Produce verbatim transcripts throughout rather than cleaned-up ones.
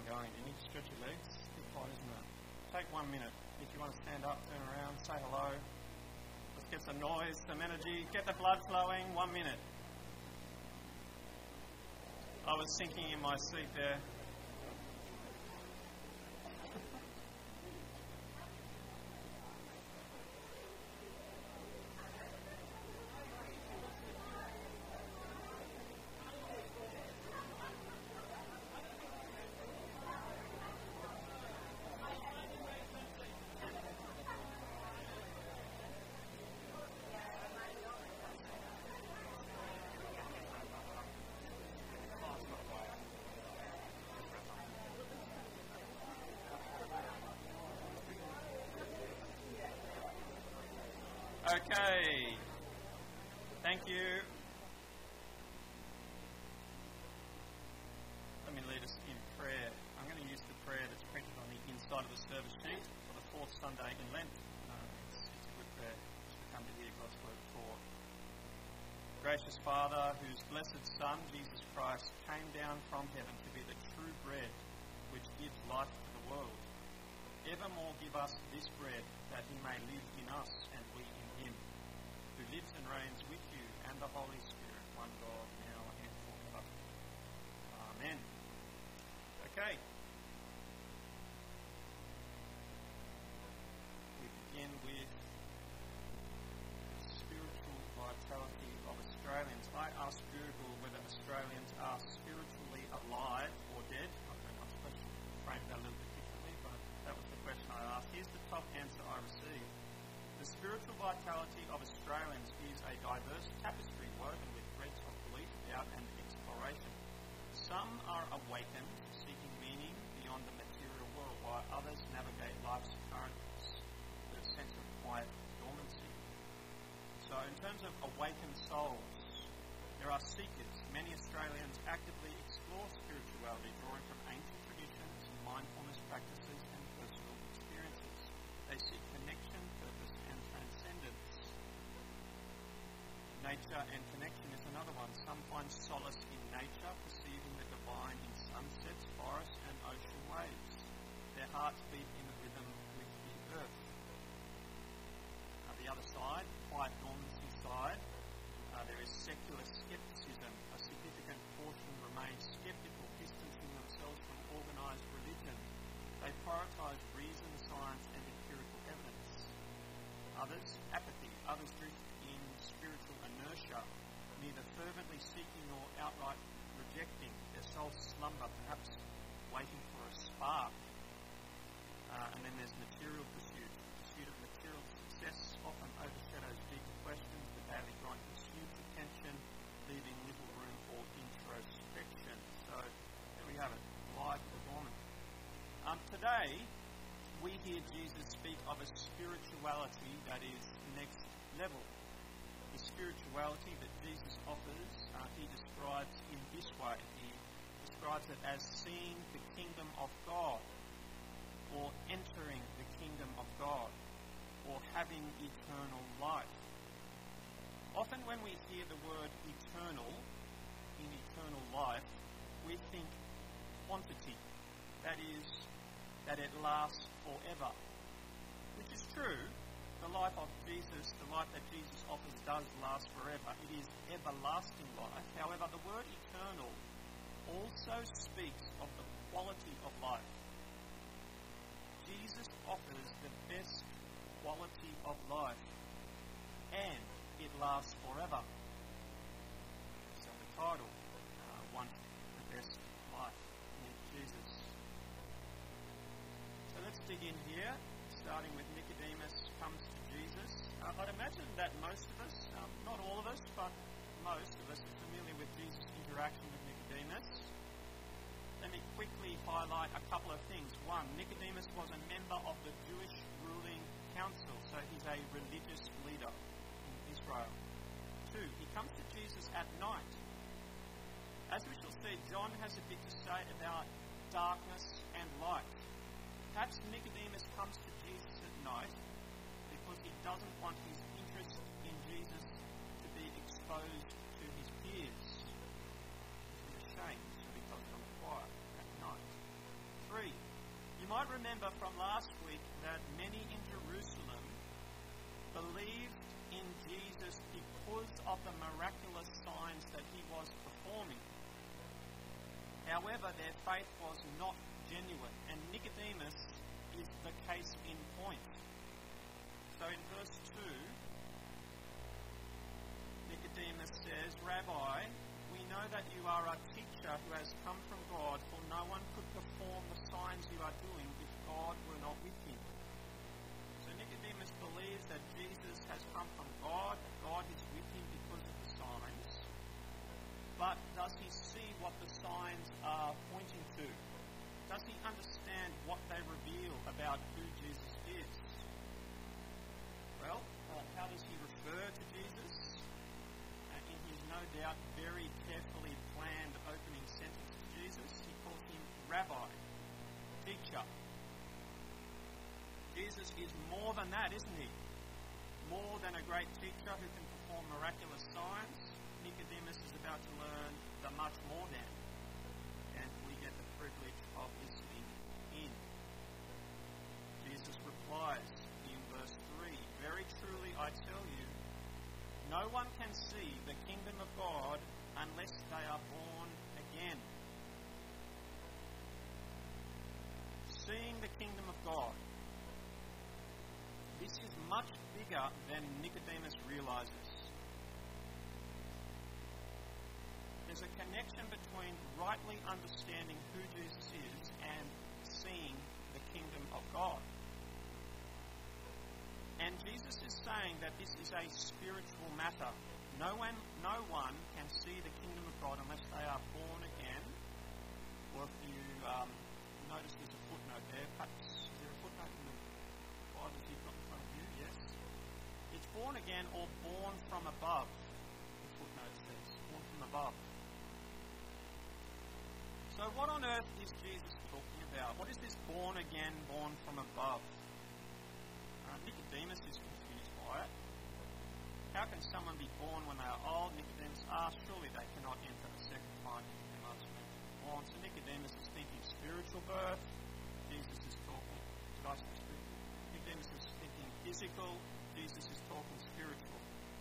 everyone going? You need to stretch your legs. It's a bit hot, isn't it? Take one minute. If you want to stand up, turn around, say hello. Let's get some noise, some energy, get the blood flowing. One minute. I was sinking in my seat there. Okay. Thank you. Let me lead us in prayer. I'm going to use the prayer that's printed on the inside of the service sheet for the fourth Sunday in Lent. Um, it's, it's a good prayer to come to hear God's word for. Gracious Father, whose blessed Son, Jesus Christ, came down from heaven to be the true bread which gives life to the world, evermore give us this bread, that he may live in us and we in him, who lives and reigns with you and the Holy Spirit, one God, now and forever. Amen. Okay. We begin with spiritual vitality of Australians. I asked Google whether Australians are spiritually alive or dead. I don't know, I suppose you framed that a little bit differently, but that was the question I asked. Here's the top answer I received. The spiritual vitality of Australians is a diverse tapestry woven with threads of belief, doubt and exploration. Some are awakened, seeking meaning beyond the material world, while others navigate life's currents with a sense of quiet dormancy. So in terms of awakened souls, there are seekers. Many Australians actively explore spirituality, drawing from ancient traditions, mindfulness practices and personal experiences. They seek connection, purpose and transcendence. Nature and connection is another one. Some find solace in nature, perceiving the divine in sunsets, forests and ocean waves. Their hearts beat in rhythm with the earth. Now the other side, quiet dormancy side, uh, there is secular skepticism. A significant portion remain skeptical, distancing themselves from organised religion. They prioritise reason, science and empirical evidence. Others, apathy. Others drift in spiritual inertia, neither fervently seeking nor outright rejecting. Their souls slumber, perhaps waiting for a spark. Uh, and then there's material pursuit. The pursuit of material success often overshadows deeper questions. The daily grind consumes attention, leaving little room for introspection. So there we have it, live or dormant. Um, today, we hear Jesus speak of a spirituality that is next level. The spirituality that Jesus offers, uh, he describes in this way. He describes it as seeing the kingdom of God, or entering the kingdom of God, or having eternal life. Often when we hear the word eternal, in eternal life, we think quantity. That is, that it lasts forever. Which is true. The life of Jesus, the life that Jesus offers does last forever. It is everlasting life. However, the word eternal also speaks of the quality of life. Jesus offers the best quality of life, and it lasts forever. So the title, uh, Want the Best Life, Meet Jesus. So let's dig in here, starting with Nicodemus comes to Jesus. Uh, I'd imagine that most of us, um, not all of us, but most of us are familiar with Jesus' interaction with Nicodemus. Let me quickly highlight a couple of things. One, Nicodemus was a member of the Jewish ruling council, so he's a religious leader in Israel. Two, he comes to Jesus at night. As we shall see, John has a bit to say about darkness and light. Perhaps Nicodemus comes to Jesus at night because he doesn't want his interest in Jesus to be exposed to his peers. He's ashamed, so he does it on quiet at night. might remember from last week that many in Jerusalem believed in Jesus because of the miraculous signs that he was performing. However, their faith was not genuine, and Nicodemus is the case in point. So in verse two, Nicodemus says, "Rabbi, we know that you are a teacher who has come from God, for no one could perform the signs you are doing if God were not with him." So Nicodemus believes that Jesus has come from God, that God is with him because of the signs. But does he see what the signs are pointing to? Does he understand what they reveal about who Jesus is? Well, uh, how does he refer to Jesus? Uh, in his no doubt very carefully planned opening sentence to Jesus, he calls him Rabbi, teacher. Jesus is more than that, isn't he? More than a great teacher who can perform miraculous signs. Nicodemus is about to learn the much more than, and we get the privilege of listening in. Jesus replies in verse three, "Very truly I tell you, no one can see the kingdom of God unless they are born again." Seeing the kingdom of God. This is much bigger than Nicodemus realizes. There's a connection between rightly understanding who Jesus is and seeing the kingdom of God. And Jesus is saying that this is a spiritual matter. No one, no one can see the kingdom of God unless they are born again. Or if you um, notice there's a footnote there, perhaps is there a footnote in the Bible you've got in front of you? Yes. It's born again or born from above. The footnote says born from above. So what on earth is Jesus talking about? What is this born again, born from above? Uh, Nicodemus is confused by it. How can someone be born when they are old? Nicodemus asks, surely they cannot enter the second time into their mother's womb born. So Nicodemus is thinking spiritual birth. Jesus is talking, did I say spiritual? Nicodemus is thinking physical. Jesus is talking spiritual.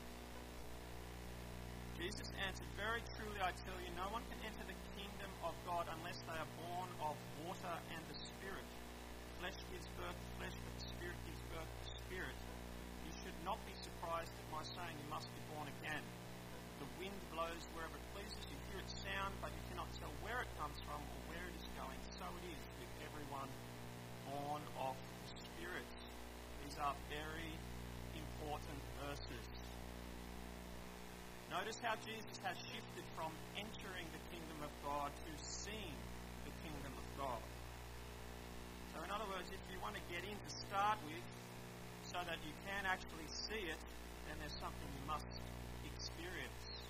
Jesus answered, "Very truly I tell you, no one can enter the kingdom of God unless they are born of water and the Spirit. Flesh gives birth to flesh, but the Spirit gives birth to spirit. You should not be surprised at my saying you must be born again. The wind blows wherever it pleases. You hear its sound, but you cannot tell where it comes from or where it is going. So it is with everyone born of the Spirit." These are very important verses. Notice how Jesus has shifted from entering the kingdom of God to seeing the kingdom of God. So in other words, if you want to get in to start with so that you can actually see it, then there's something you must experience.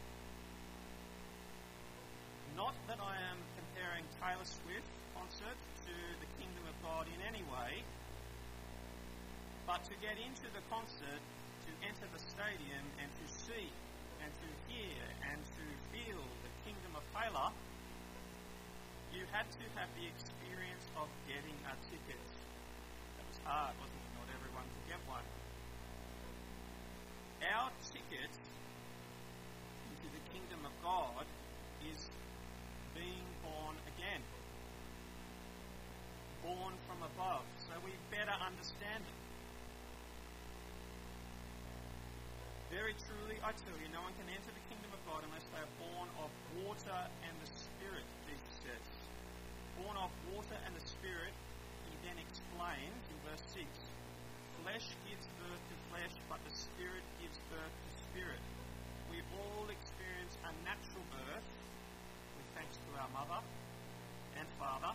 Not that I am comparing Taylor Swift concert to the kingdom of God in any way, but to get into the concert, to enter the stadium and to see and to hear and to feel the kingdom of Taylor, you had to have the experience of getting a ticket. That was hard, wasn't it? Not everyone could get one. Our ticket into the kingdom of God is being born again. Born from above. So we better understand it. Very truly, I tell you, no one can enter the kingdom of God unless they are born of water and the Spirit, Jesus says. Born of water and the Spirit, he then explains in verse six, flesh gives birth to flesh, but the Spirit gives birth to spirit. We all experience a natural birth, with thanks to our mother and father,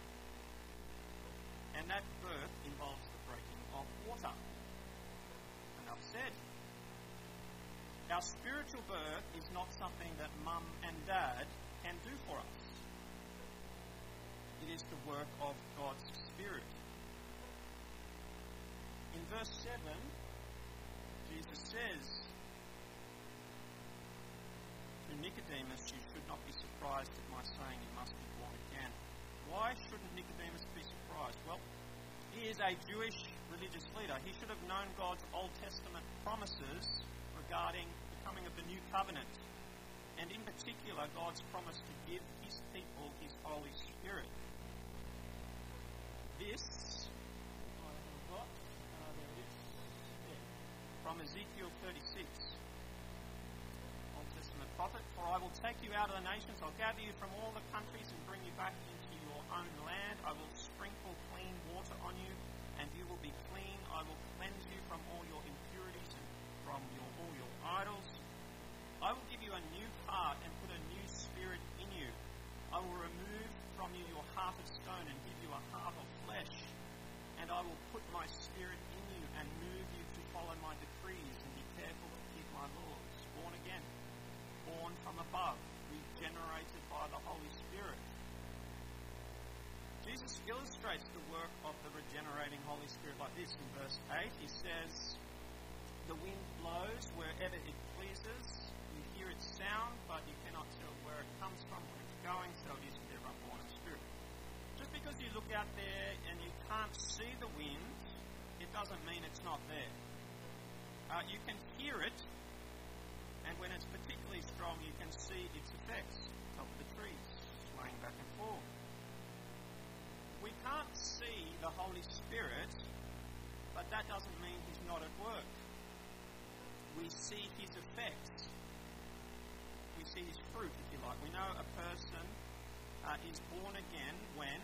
and that birth involves the breaking of water. Enough said. Our spiritual birth is not something that mum and dad can do for us. It is the work of God's Spirit. In verse seven, Jesus says to Nicodemus, you should not be surprised at my saying you must be born again. Why shouldn't Nicodemus be surprised? Well, He is a Jewish religious leader. He should have known God's Old Testament promises regarding the coming of the New Covenant. And in particular, God's promise to give his people his Holy Spirit. This, I haven't got, uh, there it is, yeah, from Ezekiel thirty-six. Old Testament prophet, for I will take you out of the nations, I'll gather you from all the countries and bring you back into your own land. I will sprinkle clean water on you, and you will be clean. I will cleanse you from all your impurities and from your, all your idols. I will give you a new heart and put a new spirit in you. I will remove from you your heart of stone and give you a heart of flesh. And I will put my spirit in you and move you to follow my decrees and be careful to keep my laws. Born again, born from above, regenerated by the Holy Spirit. Jesus illustrates the work of the regenerating Holy Spirit like this in verse eight. He says, the wind blows wherever it pleases. You hear its sound, but you cannot tell where it comes from, where it's going, so it is with everyone born of Spirit. Just because you look out there and you can't see the wind, it doesn't mean it's not there. Uh, you can hear it, and when it's particularly strong, you can see its effects. Top of the trees, swaying back and forth. We can't see the Holy Spirit, but that doesn't mean he's not at work. We see his effects. We see his fruit, if you like. We know a person uh, is born again when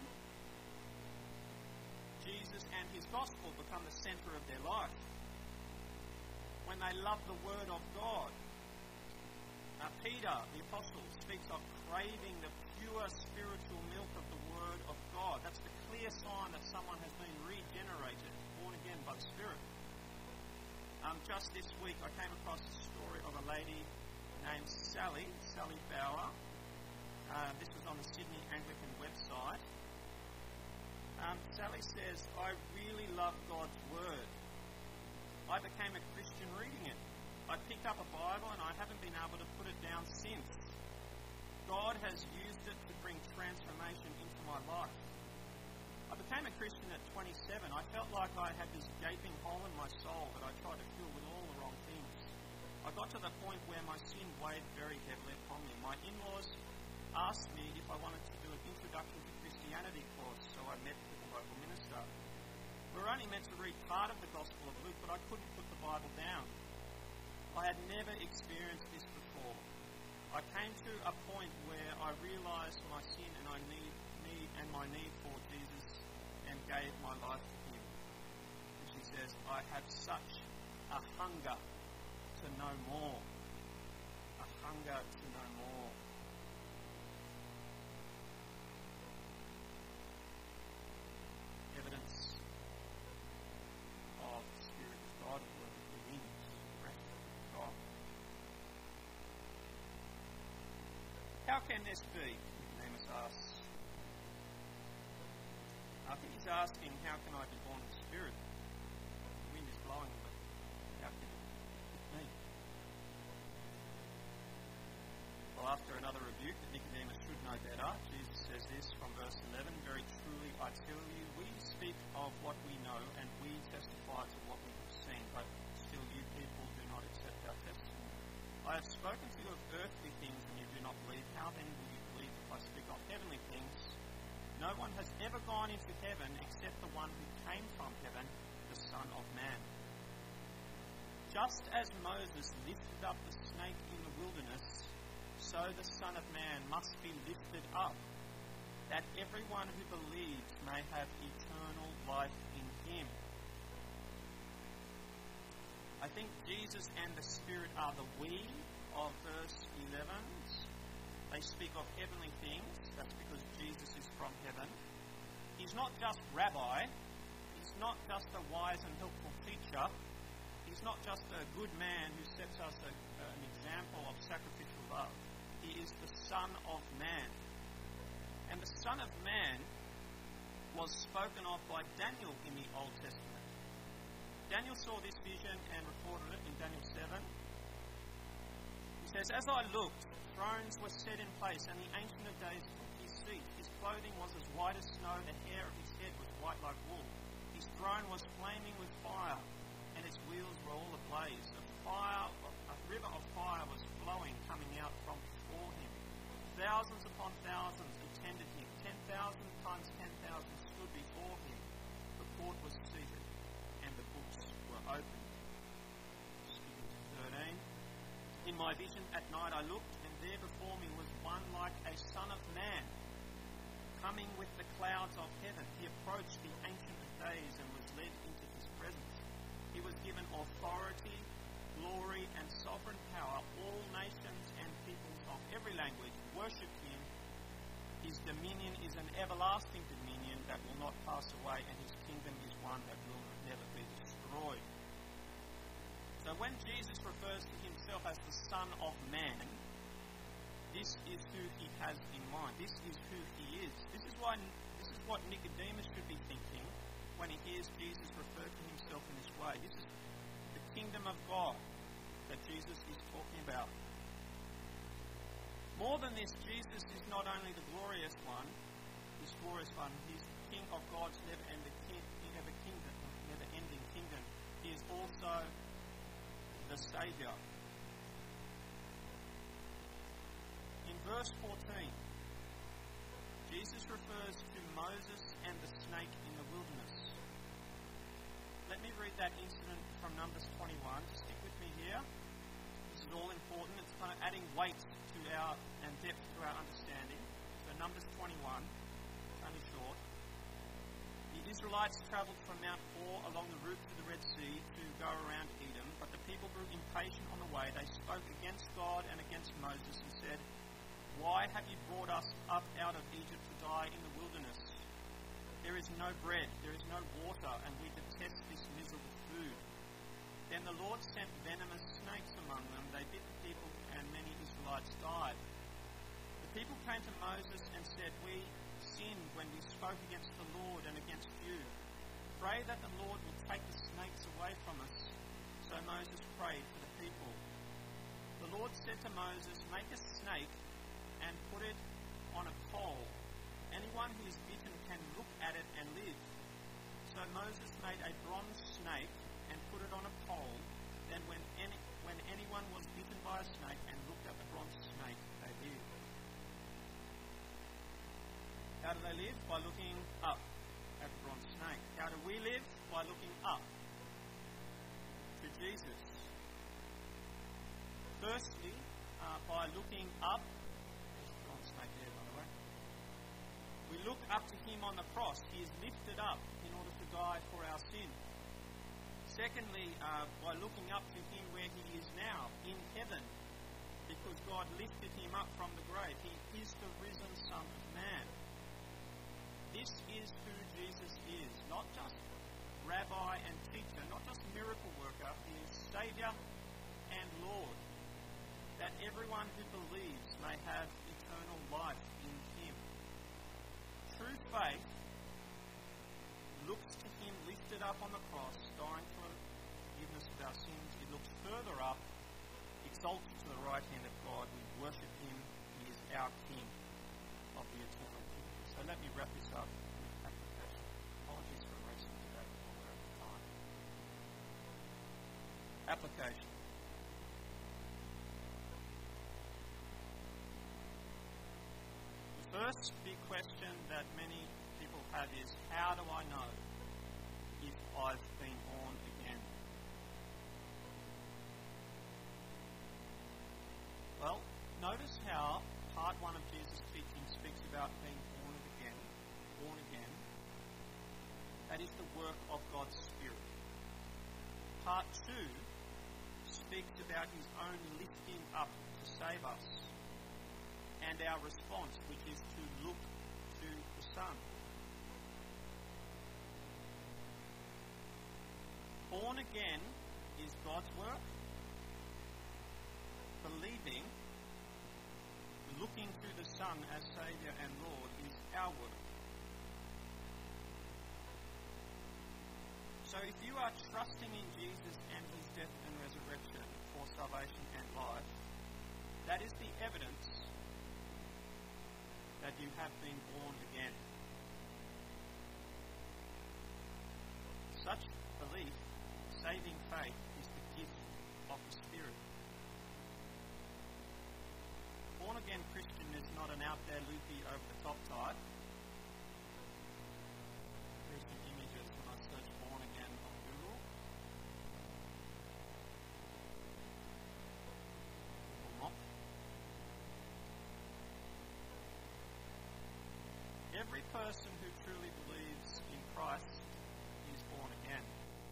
Jesus and his gospel become the centre of their life. When they love the word of God. Uh, Peter, the apostle, speaks of craving the pure spiritual milk of the word of God. That's the clear sign that someone has been regenerated, born again by the Spirit. Um, just this week, I came across the story of a lady named Sally, Sally Bauer. Uh, this was on the Sydney Anglican website. Um, Sally says, I really love God's Word. I became a Christian reading it. I picked up a Bible and I haven't been able to put it down since. God has used it to bring transformation into my life. I became a Christian at twenty-seven. I felt like I had this gaping hole in my soul that I tried to fill with all the wrong things. I got to the point where my sin weighed very heavily upon me. My in-laws asked me if I wanted to do an introduction to Christianity course, so I met with the local minister. We were only meant to read part of the Gospel of Luke, but I couldn't put the Bible down. I had never experienced this before. I came to a point where I realised my sin and I need, need and my need for Jesus and gave my life to him. And she says, I have such a hunger to know more. A hunger to know more. Evidence of the Spirit of God working within us, the breath of God. How can this be? Nicodemus asks. I think he's asking, how can I be born of the Spirit? The wind is blowing, but how can it be? Well, after another rebuke that Nicodemus should know better, Jesus says this from verse eleven, very truly I tell you, we speak of what we know and we testify to what we have seen, but still you people do not accept our testimony. I have spoken to you of earthly things and you do not believe. How then will you believe if I speak of heavenly things? No one has ever gone into heaven except the one who came from heaven, the Son of Man. Just as Moses lifted up the snake in the wilderness, so the Son of Man must be lifted up, that everyone who believes may have eternal life in him. I think Jesus and the Spirit are the we of verse eleven. They speak of heavenly things. That's because Jesus is from heaven. He's not just rabbi. He's not just a wise and helpful teacher. He's not just a good man who sets us a, an example of sacrificial love. He is the Son of Man. And the Son of Man was spoken of by Daniel in the Old Testament. Daniel saw this vision and recorded it in Daniel seven. He says, as I looked, thrones were set in place, and the Ancient of Days took his seat. His clothing was as white as snow, the hair of his head was white like wool. He His throne was flaming with fire, and its wheels were all ablaze. A fire, a river of fire was flowing, coming out from before him. Thousands upon thousands attended him. Ten thousand times ten thousand stood before him. The court was seated, and the books were opened. Skipping to thirteen. In my vision at night I looked, and there before me was one like a son of man, coming with the clouds of heaven. He approached the Ancient of Days and was led into his presence. He was given authority, glory, and sovereign power. All nations and peoples of every language worship him. His dominion is an everlasting dominion that will not pass away, and his kingdom is one that will never be destroyed. So when Jesus refers to himself as the Son of Man, this is who he has in mind. This is who he is. This is why. This is what Nicodemus should be thinking when he hears Jesus refer to himself in this way. This is the kingdom of God that Jesus is talking about. More than this, Jesus is not only the glorious one, this glorious one. He's the King of God's never-ending kingdom. Never-ending kingdom. He is also the Saviour. In verse fourteen, Jesus refers to Moses and the snake in the wilderness. Let me read that incident from Numbers twenty-one. Stick with me here. This is all important. It's kind of adding weight to our and depth to our understanding. So Numbers twenty-one, it's only short. The Israelites travelled from Mount Hor along the route to the Red Sea to go around Edom, but the people grew impatient on the way. They spoke against God and against Moses and said, "Why have you brought us up out of Egypt to die in the wilderness? There is no bread, there is no water, and we detest this miserable food." Then the Lord sent venomous snakes among them. They bit the people, and many Israelites died. The people came to Moses and said, "We sinned when we spoke against the Lord and against you. Pray that the Lord will take the snakes away from us." So Moses prayed for the people. The Lord said to Moses, "Make a snake and put it on a pole. Anyone who is bitten can look at it and live." So Moses made a bronze snake and put it on a pole. Then when any, when anyone was bitten by a snake and looked at the bronze snake, they lived. How do they live? By looking up at the bronze snake. How do we live? By looking up to Jesus. Firstly, uh, by looking up. We look up to him on the cross. He is lifted up in order to die for our sin. Secondly, uh, by looking up to him where he is now, in heaven, because God lifted him up from the grave. He is the risen Son of Man. This is who Jesus is, not just rabbi and teacher, not just miracle worker. He is Saviour and Lord, that everyone who believes may have eternal life in him. True faith looks to him lifted up on the cross, dying for forgiveness of our sins. It looks further up, exalted to the right hand of God. We worship him. He is our King of the eternal kingdom. So let me wrap this up with application. Apologies for racing today before we're at time. Application. The first big question that many people have is, how do I know if I've been born again? Well, notice how part one of Jesus' teaching speaks about being born again. Born again. That is the work of God's Spirit. Part two speaks about his own lifting up to save us, and our response, which is to look to the Son. Born again is God's work. Believing, looking to the Son as Saviour and Lord is our work. So if you are trusting in Jesus and his death and resurrection for salvation and life, that is the evidence that you have been born again. Such belief, saving faith, is the gift of the Spirit. Born-again Christian is not an out there loopy over-the-top type. There's some images when I search born-again on Google. Google Mop. Every person who truly believes in Christ is born again.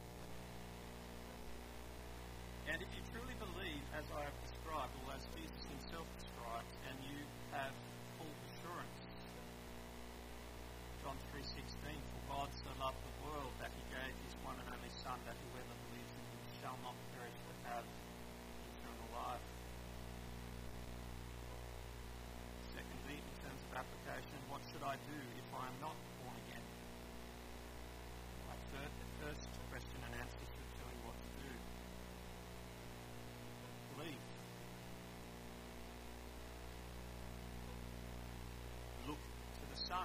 And if you truly believe, as I have described, or as Jesus himself described, and you have full assurance, John three sixteen, for God so loved the world that he gave his one and only Son, that whoever believes in him shall not perish but have eternal life. Secondly, in terms of application, what should I do if I am not born again? My third, the first question and answer should tell you what to do. Believe. Look to the Son.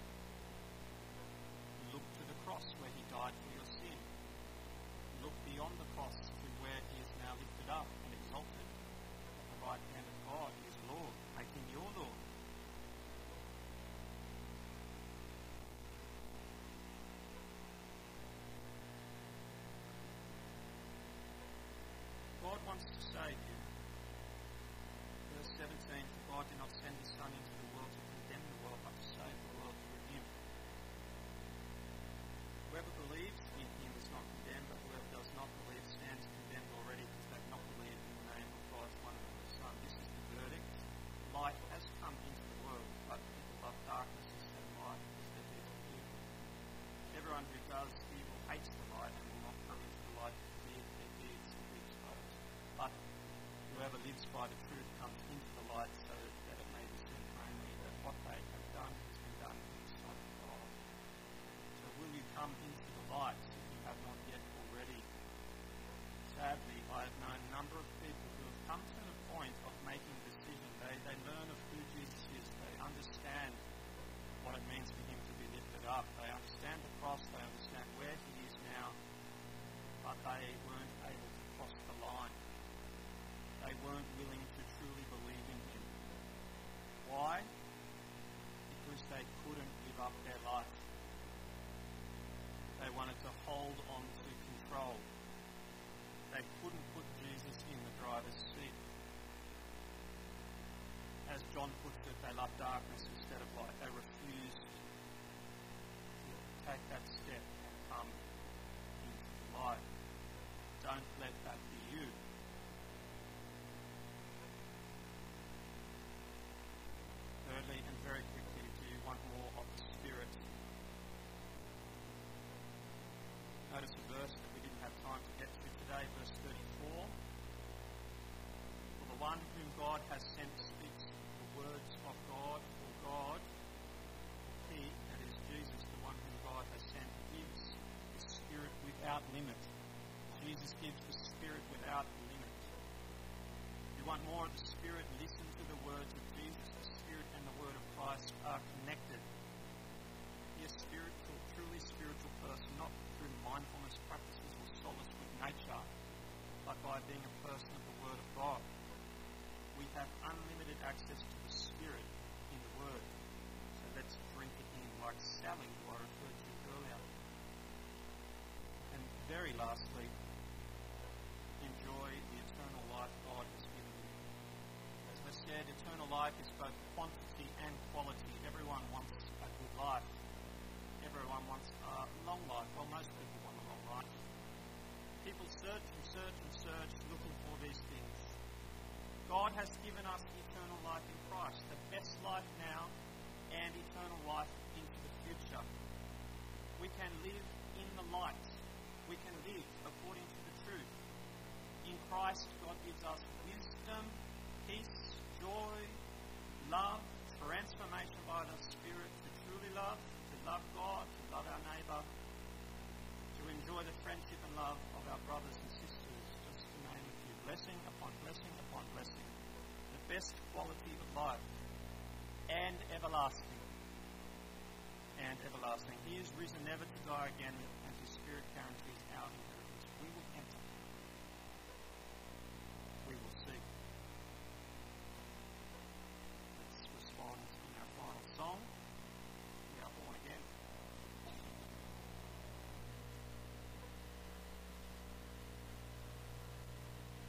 Look to the cross where he died for your sin. Look beyond the cross to where he is now lifted up and exalted at the right hand of God. He is Lord. Make him your Lord. God wants to save you. Verse seventeen, for God did not send his Son into the world to condemn the world, but to save the world through him. Whoever believes in him is not condemned, but whoever does not believe stands condemned already, because they have not believed in the name of God's one and only Son. This is the verdict. Light has come into the world, but people love darkness instead of light, because their deeds are evil. Everyone who does evil hates the light and will not come into the light, for fear that their deeds will be exposed. But whoever lives by the truth comes into the light, so that it may be seen plainly that what they have done has been done in the sight of God. So will you come into the light if you have not yet already? Sadly, I have known a number of people who have come to the point of making a decision. They, they learn of who Jesus is. They understand what it means for him to be lifted up. They understand the cross. They understand where he is now. But they weren't able to cross the line. They weren't willing to truly believe in him. Why? Because they couldn't give up their life. They wanted to hold on to control. They couldn't put Jesus in the driver's seat. As John puts it, they loved darkness instead of light. They refused to take that step and come into the light. Don't let that be you. Thirdly, and very quickly, do you want more of the Spirit? Notice a verse that we didn't have time to get to today, verse thirty-four. For the one whom God has sent speaks the words of God, for God, he, that is Jesus, the one whom God has sent, gives the Spirit without limit. Jesus gives the Spirit without limit. You want more of the Spirit? Listen to the words of Jesus. The Spirit and the Word of Christ are connected. Be a spiritual, truly spiritual person, not through mindfulness practices or solace with nature, but by being a person of the Word of God. We have unlimited access to the Spirit in the Word. So let's drink it in, like Sally, who I referred to earlier. And very lastly, enjoy the eternal life God has given you. As I said, eternal life is both quantity and quality. Everyone wants a good life. Everyone wants a long life. Well, most people want a long life. People search and search and search looking for these things. God has given us eternal life in Christ, the best life now and eternal life into the future. We can live in the light. We can live according to the truth. In Christ, God gives us wisdom, peace, joy, love, transformation by the Spirit to truly love, to love God, to love our neighbour, to enjoy the friendship and love of our brothers and sisters, just to name a few. Blessing upon blessing upon blessing. The best quality of life. And everlasting. And everlasting. He is risen never to die again, and his Spirit guarantees our independence.